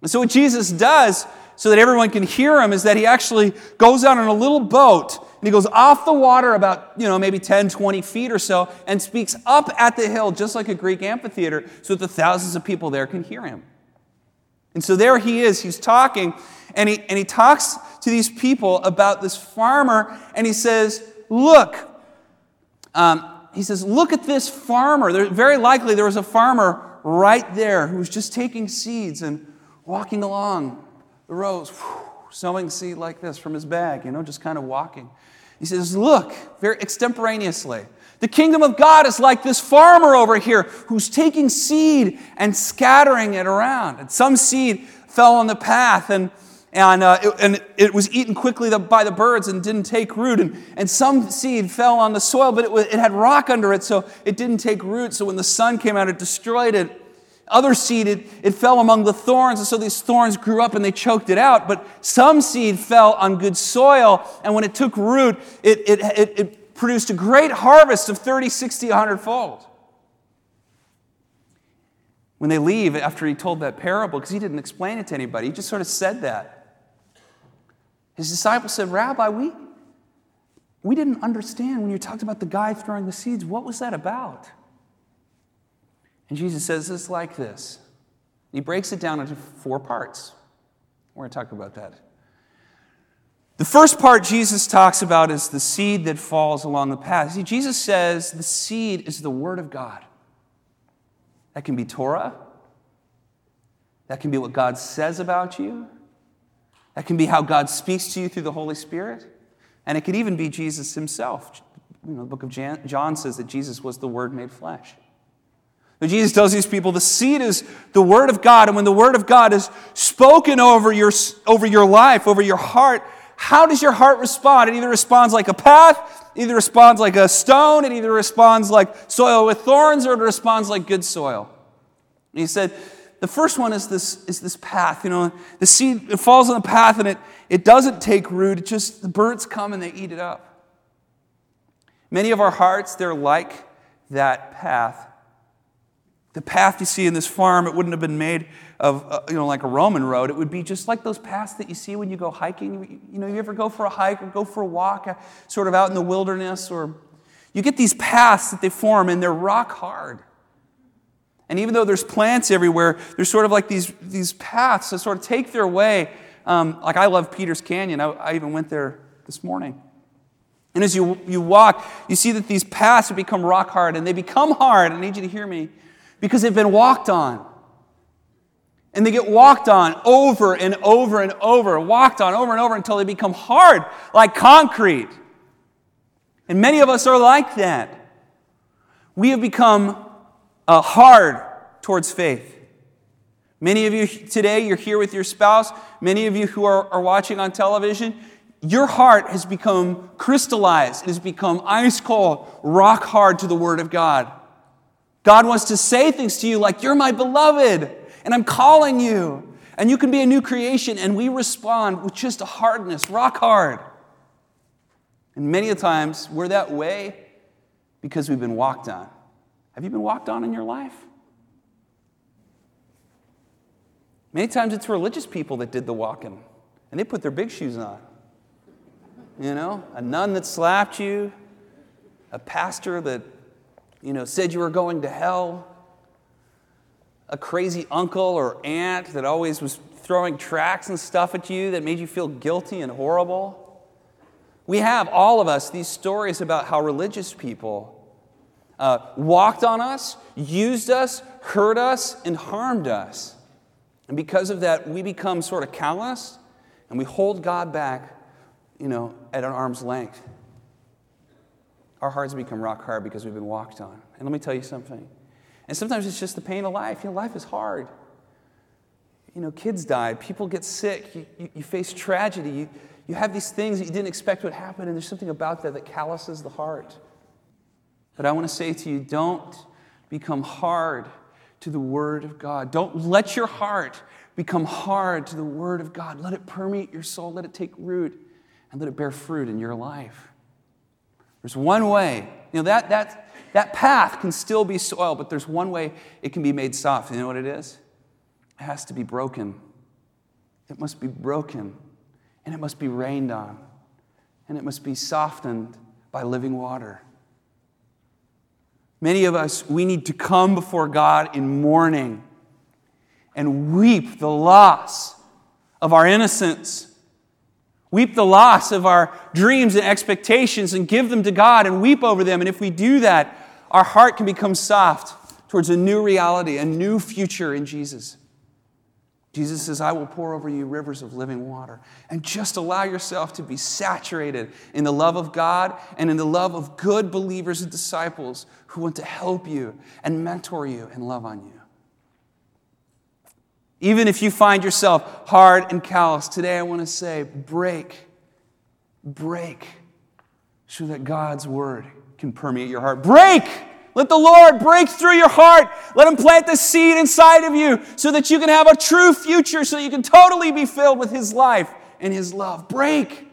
And so what Jesus does, so that everyone can hear him, is that he actually goes out on a little boat, and he goes off the water about, you know, maybe ten, twenty feet or so, and speaks up at the hill, just like a Greek amphitheater, so that the thousands of people there can hear him. And so there he is, he's talking, and he, and he talks to these people about this farmer, and he says, look, um, he says, look at this farmer. There, very likely there was a farmer right there who was just taking seeds and walking along the rows, whew, sowing seed like this from his bag, you know, just kind of walking. He says, look, very extemporaneously, the kingdom of God is like this farmer over here who's taking seed and scattering it around. And some seed fell on the path, and and uh, it, and it was eaten quickly by the birds and didn't take root. And, and some seed fell on the soil, but it, was, it had rock under it, so it didn't take root. So when the sun came out, it destroyed it. Other seed, it, it fell among the thorns, and so these thorns grew up and they choked it out. But some seed fell on good soil, and when it took root, it, it, it, it produced a great harvest of thirty, sixty, one hundred fold. When they leave, after he told that parable, because he didn't explain it to anybody, he just sort of said that. His disciples said, Rabbi, we, we didn't understand when you talked about the guy throwing the seeds. What was that about? And Jesus says it's like this. He breaks it down into four parts. We're going to talk about that. The first part Jesus talks about is the seed that falls along the path. See, Jesus says the seed is the Word of God. That can be Torah. That can be what God says about you. That can be how God speaks to you through the Holy Spirit. And it could even be Jesus himself. You know, the book of John says that Jesus was the Word made flesh. So Jesus tells these people the seed is the Word of God, and when the Word of God is spoken over your, over your life, over your heart, how does your heart respond? It either responds like a path, it either responds like a stone, it either responds like soil with thorns, or it responds like good soil. And he said, the first one is this, is this path. You know, the seed, it falls on the path and it, it doesn't take root. It just, the birds come and they eat it up. Many of our hearts, they're like that path. The path you see in this farm, it wouldn't have been made of, uh, you know, like a Roman road. It would be just like those paths that you see when you go hiking. You know, you ever go for a hike or go for a walk, uh, sort of out in the wilderness, or you get these paths that they form and they're rock hard. And even though there's plants everywhere, there's sort of like these, these paths that sort of take their way. Um, like I love Peters Canyon. I, I even went there this morning. And as you, you walk, you see that these paths have become rock hard, and they become hard, I need you to hear me, because they've been walked on. And they get walked on over and over and over, walked on over and over until they become hard, like concrete. And many of us are like that. We have become uh, hard towards faith. Many of you today, you're here with your spouse. Many of you who are, are watching on television, your heart has become crystallized. It has become ice cold, rock hard to the Word of God. God wants to say things to you like, you're my beloved, and I'm calling you. And you can be a new creation, and we respond with just a hardness, rock hard. And many a times, we're that way because we've been walked on. Have you been walked on in your life? Many times it's religious people that did the walking, and they put their big shoes on. You know, a nun that slapped you, a pastor that, you know, said you were going to hell, a crazy uncle or aunt that always was throwing tracts and stuff at you that made you feel guilty and horrible. We have, all of us, these stories about how religious people uh, walked on us, used us, hurt us, and harmed us. And because of that, we become sort of callous, and we hold God back, you know, at an arm's length. Our hearts become rock hard because we've been walked on. And let me tell you something. And sometimes it's just the pain of life. You know, life is hard. You know, kids die. People get sick. You, you, you face tragedy. You, you have these things that you didn't expect would happen, and there's something about that that calluses the heart. But I want to say to you, don't become hard to the Word of God. Don't let your heart become hard to the Word of God. Let it permeate your soul. Let it take root, and let it bear fruit in your life. There's one way. You know, that, that, that path can still be soil, but there's one way it can be made soft. You know what it is? It has to be broken. it must be broken, and it must be rained on, and it must be softened by living water. Many of us, we need to come before God in mourning and weep the loss of our innocence. Weep the loss of our dreams and expectations and give them to God and weep over them. And if we do that, our heart can become soft towards a new reality, a new future in Jesus. Jesus says, I will pour over you rivers of living water. And just allow yourself to be saturated in the love of God and in the love of good believers and disciples who want to help you and mentor you and love on you. Even if you find yourself hard and callous, today I want to say, break, break, so that God's word can permeate your heart. Break! Let the Lord break through your heart. Let Him plant the seed inside of you so that you can have a true future, so that you can totally be filled with His life and His love. Break!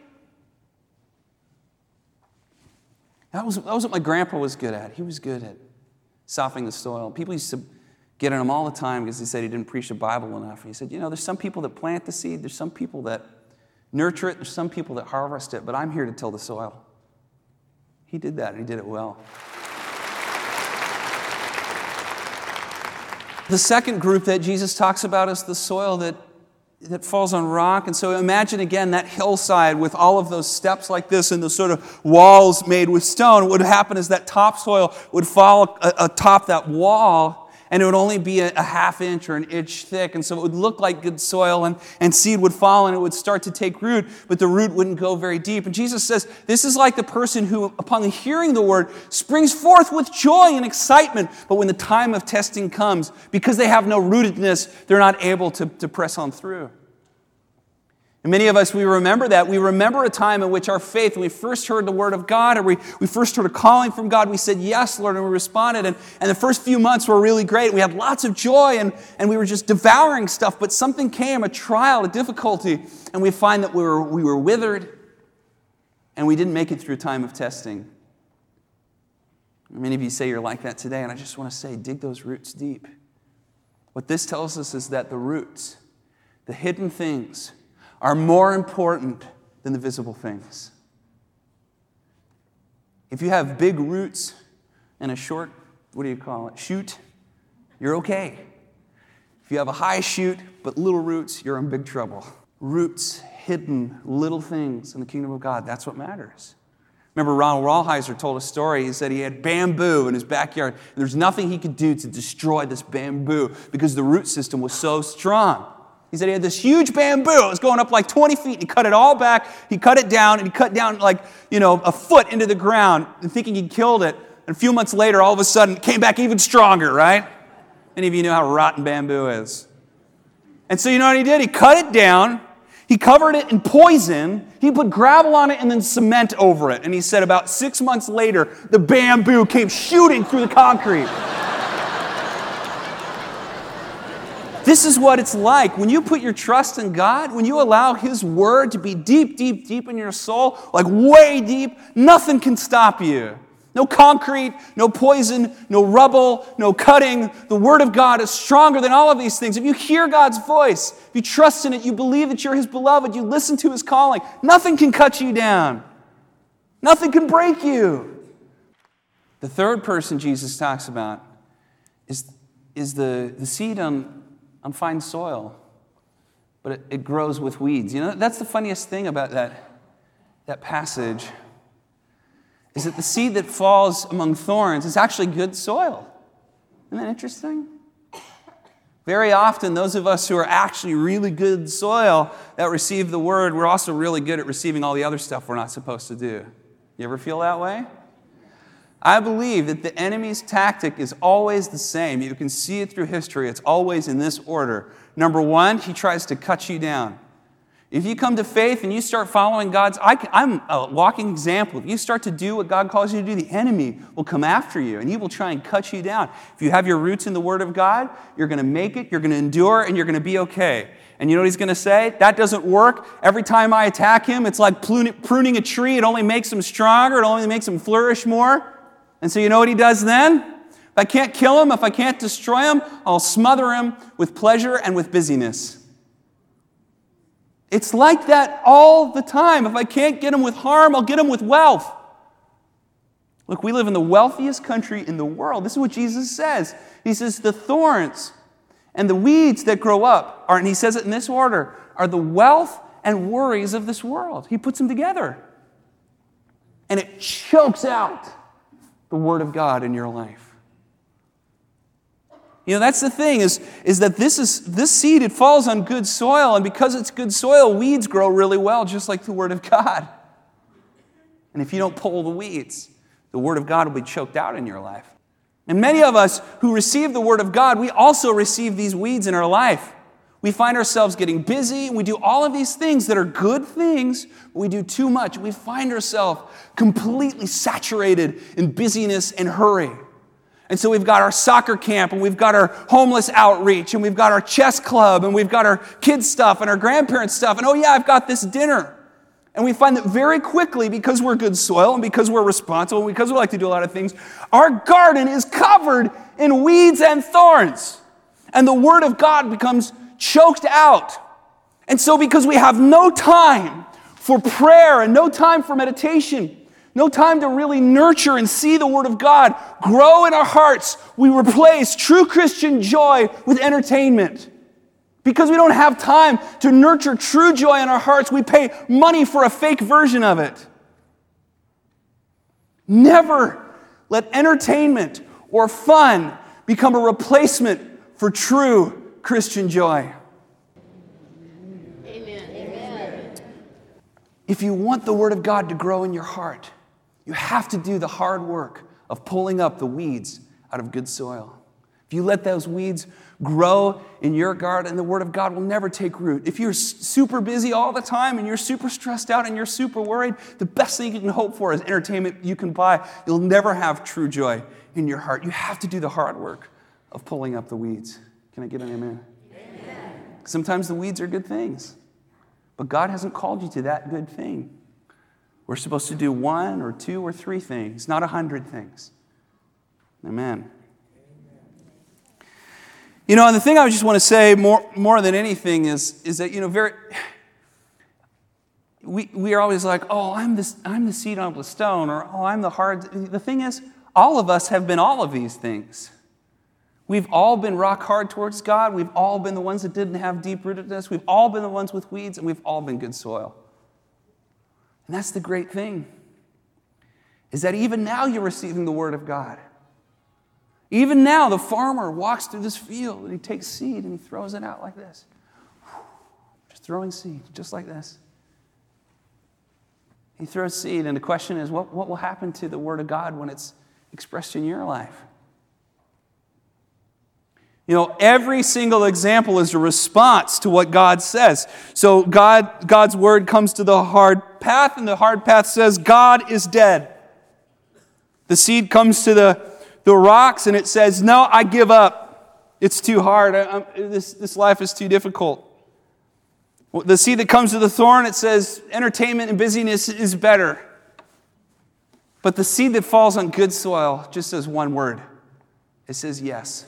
That was, that was what my grandpa was good at. He was good at softening the soil. People used to get on him all the time because he said he didn't preach the Bible enough. He said, you know, there's some people that plant the seed, there's some people that nurture it, there's some people that harvest it, but I'm here to till the soil. He did that, and he did it well. The second group that Jesus talks about is the soil that, that falls on rock. And so imagine again that hillside with all of those steps like this and the sort of walls made with stone. What would happen is that topsoil would fall atop that wall, and it would only be a, a half inch or an inch thick. And so it would look like good soil, and, and seed would fall, and it would start to take root, but the root wouldn't go very deep. And Jesus says, this is like the person who, upon hearing the word, springs forth with joy and excitement. But when the time of testing comes, because they have no rootedness, they're not able to, to press on through. And many of us, we remember that. We remember a time in which our faith, when we first heard the word of God, or we, we first heard a calling from God, we said, yes, Lord, and we responded. And, and the first few months were really great. We had lots of joy, and, and we were just devouring stuff. But something came, a trial, a difficulty, and we find that we were, we were withered, and we didn't make it through a time of testing. Many of you say you're like that today, and I just want to say, dig those roots deep. What this tells us is that the roots, the hidden things, are more important than the visible things. If you have big roots and a short, what do you call it, shoot, you're okay. If you have a high shoot but little roots, you're in big trouble. Roots, hidden, little things in the kingdom of God, that's what matters. Remember, Ronald Rolheiser told a story. He said he had bamboo in his backyard, and there's nothing he could do to destroy this bamboo because the root system was so strong. He said he had this huge bamboo. It was going up like twenty feet. He cut it all back. He cut it down, and he cut down like, you know, a foot into the ground, and thinking he'd killed it. And a few months later, all of a sudden, it came back even stronger, right? Any of you know how rotten bamboo is? And so you know what he did? He cut it down. He covered it in poison. He put gravel on it and then cement over it. And he said about six months later, the bamboo came shooting through the concrete. This is what it's like. When you put your trust in God, when you allow His Word to be deep, deep, deep in your soul, like way deep, nothing can stop you. No concrete, no poison, no rubble, no cutting. The Word of God is stronger than all of these things. If you hear God's voice, if you trust in it, you believe that you're His beloved, you listen to His calling, nothing can cut you down. Nothing can break you. The third person Jesus talks about is, is the, the seed on on fine soil, but it, it grows with weeds. You know, that's the funniest thing about that, that passage, is that the seed that falls among thorns is actually good soil. Isn't that interesting? Very often, those of us who are actually really good soil that receive the word, we're also really good at receiving all the other stuff we're not supposed to do. You ever feel that way? I believe that the enemy's tactic is always the same. You can see it through history. It's always in this order. Number one, he tries to cut you down. If you come to faith and you start following God's, I, I'm a walking example. If you start to do what God calls you to do, the enemy will come after you and he will try and cut you down. If you have your roots in the Word of God, you're going to make it, you're going to endure, and you're going to be okay. And you know what he's going to say? That doesn't work. Every time I attack him, it's like pruning a tree. It only makes him stronger. It only makes him flourish more. And so you know what he does then? If I can't kill him, if I can't destroy him, I'll smother him with pleasure and with busyness. It's like that all the time. If I can't get them with harm, I'll get them with wealth. Look, we live in the wealthiest country in the world. This is what Jesus says. He says the thorns and the weeds that grow up are, and he says it in this order, are the wealth and worries of this world. He puts them together. And it chokes out the Word of God in your life. You know, that's the thing, is, is that this is this seed, it falls on good soil, and because it's good soil, weeds grow really well, just like the Word of God. And if you don't pull the weeds, the Word of God will be choked out in your life. And many of us who receive the Word of God, we also receive these weeds in our life. We find ourselves getting busy, and we do all of these things that are good things, but we do too much. We find ourselves completely saturated in busyness and hurry. And so we've got our soccer camp, and we've got our homeless outreach, and we've got our chess club, and we've got our kids' stuff and our grandparents' stuff, and oh yeah, I've got this dinner. And we find that very quickly, because we're good soil, and because we're responsible, and because we like to do a lot of things, our garden is covered in weeds and thorns. And the Word of God becomes choked out. And so because we have no time for prayer and no time for meditation, no time to really nurture and see the Word of God grow in our hearts, we replace true Christian joy with entertainment. Because we don't have time to nurture true joy in our hearts, we pay money for a fake version of it. Never let entertainment or fun become a replacement for true Christian joy. Amen. If you want the Word of God to grow in your heart, you have to do the hard work of pulling up the weeds out of good soil. If you let those weeds grow in your garden, the Word of God will never take root. If you're super busy all the time and you're super stressed out and you're super worried, the best thing you can hope for is entertainment you can buy. You'll never have true joy in your heart. You have to do the hard work of pulling up the weeds. Can I get an amen? Amen. Sometimes the weeds are good things, but God hasn't called you to that good thing. We're supposed to do one or two or three things, not a hundred things. Amen. You know, and the thing I just want to say more, more than anything is, is that, you know, very, we, we are always like, oh, I'm, this, I'm the seed on the stone, or oh, I'm the hard. The thing is, all of us have been all of these things. We've all been rock hard towards God. We've all been the ones that didn't have deep rootedness. We've all been the ones with weeds, and we've all been good soil. And that's the great thing, is that even now you're receiving the Word of God. Even now, the farmer walks through this field and he takes seed and he throws it out like this. Just throwing seed, just like this. He throws seed, and the question is, what, what will happen to the Word of God when it's expressed in your life? You know, every single example is a response to what God says. So God, God's Word comes to the hard path, and the hard path says, God is dead. The seed comes to the the rocks, and it says, no, I give up. It's too hard. I, I'm, this, this life is too difficult. The seed that comes to the thorn, it says, entertainment and busyness is better. But the seed that falls on good soil just says one word. It says yes.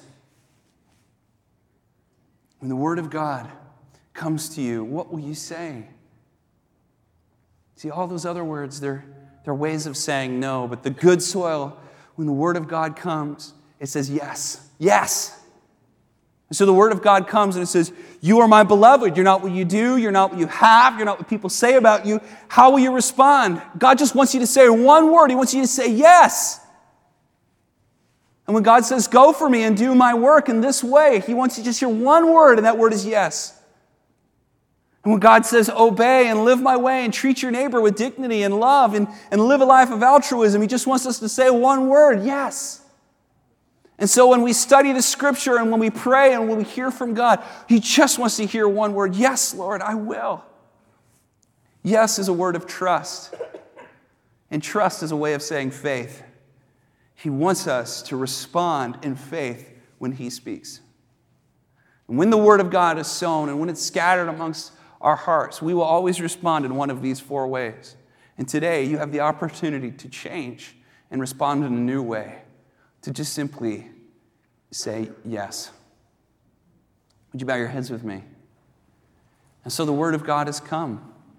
When the Word of God comes to you, what will you say? See, all those other words, they're, they're ways of saying no, but the good soil, when the Word of God comes, it says yes, yes. And so the Word of God comes and it says, you are my beloved. You're not what you do. You're not what you have. You're not what people say about you. How will you respond? God just wants you to say one word. He wants you to say yes. And when God says, go for me and do my work in this way, He wants you to just hear one word, and that word is yes. And when God says, obey and live my way and treat your neighbor with dignity and love and, and live a life of altruism, He just wants us to say one word, yes. And so when we study the Scripture and when we pray and when we hear from God, He just wants to hear one word, yes, Lord, I will. Yes is a word of trust. And trust is a way of saying faith. He wants us to respond in faith when He speaks. And when the Word of God is sown and when it's scattered amongst our hearts, we will always respond in one of these four ways. And today, you have the opportunity to change and respond in a new way, to just simply say yes. Would you bow your heads with me? And so the Word of God has come.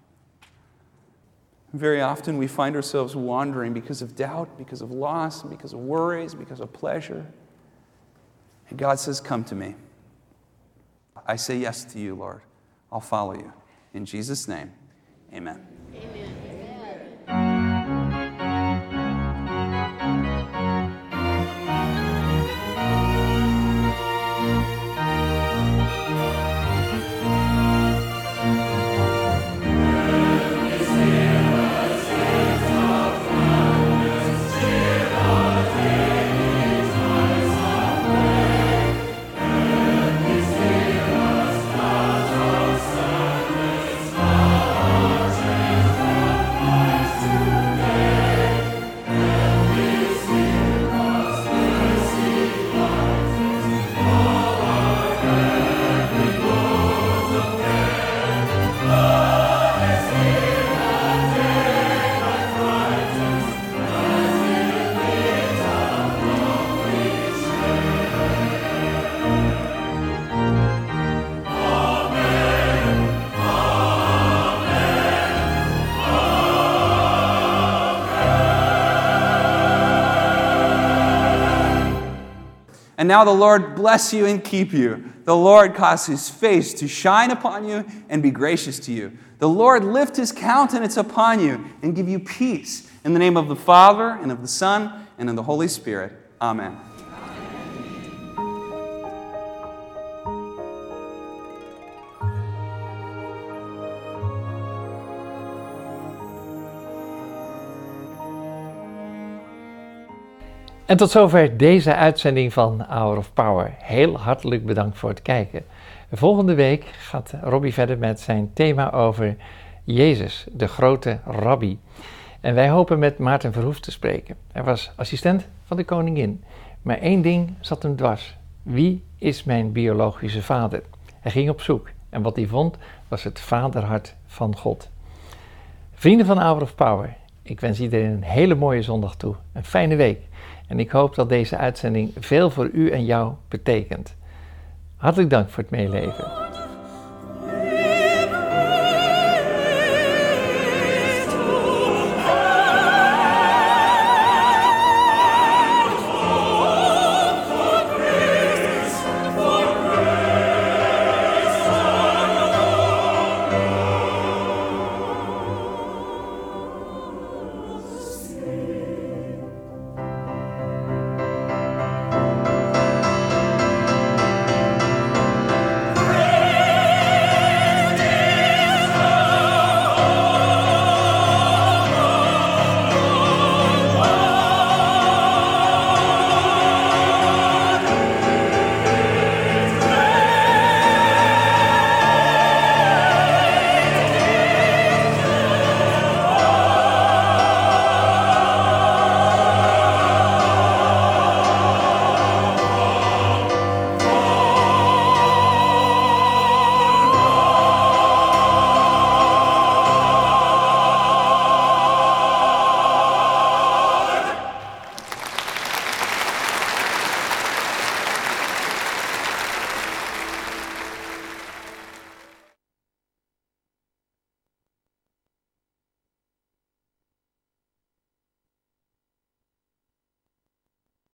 Very often we find ourselves wandering because of doubt, because of loss, because of worries, because of pleasure. And God says, come to me. I say yes to you, Lord. I'll follow you. In Jesus' name, amen. Amen. And now the Lord bless you and keep you. The Lord cause his face to shine upon you and be gracious to you. The Lord lift his countenance upon you and give you peace. In the name of the Father, and of the Son, and of the Holy Spirit. Amen. En tot zover deze uitzending van Hour of Power. Heel hartelijk bedankt voor het kijken. Volgende week gaat Robbie verder met zijn thema over Jezus, de grote rabbi. En wij hopen met Maarten Verhoef te spreken. Hij was assistent van de koningin. Maar één ding zat hem dwars. Wie is mijn biologische vader? Hij ging op zoek. En wat hij vond was het vaderhart van God. Vrienden van Hour of Power, ik wens iedereen een hele mooie zondag toe. Een fijne week. En ik hoop dat deze uitzending veel voor u en jou betekent. Hartelijk dank voor het meeleven.